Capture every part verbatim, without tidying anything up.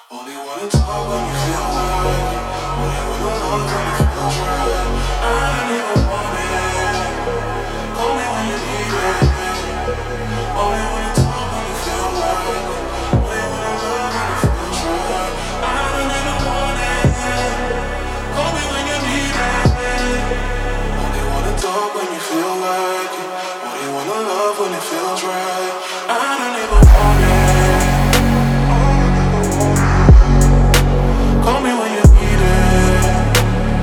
Only wanna talk when you feel like it. Only wanna love when it feels right. I don't even want it. Call me when you need it. Only wanna talk when you feel like it. Only wanna love when it feels right. I don't even want it. Call me when you need it. Only wanna talk when you feel like it. Only wanna love when it feels right. I don't even want it. Call me when you need it.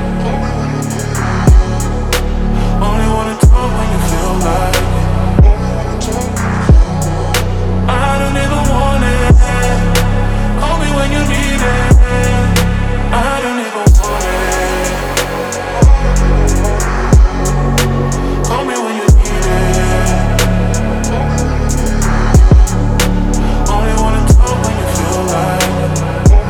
Only wanna talk when you feel like it. I don't even want it. Call me when you need it. I don't even want it. Call me when you need it. Only wanna talk when you feel like it.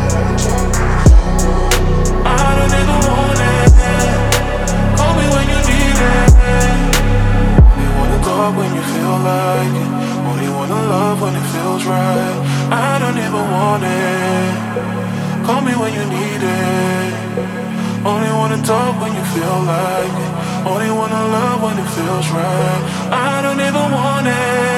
I don't even want it. Call me when you need it. Only wanna talk when you feel like it. Only wanna love when it feels right. I don't even want it. Call me when you need it. Only wanna talk when you feel like it. Only wanna love when it feels right. I don't even want it.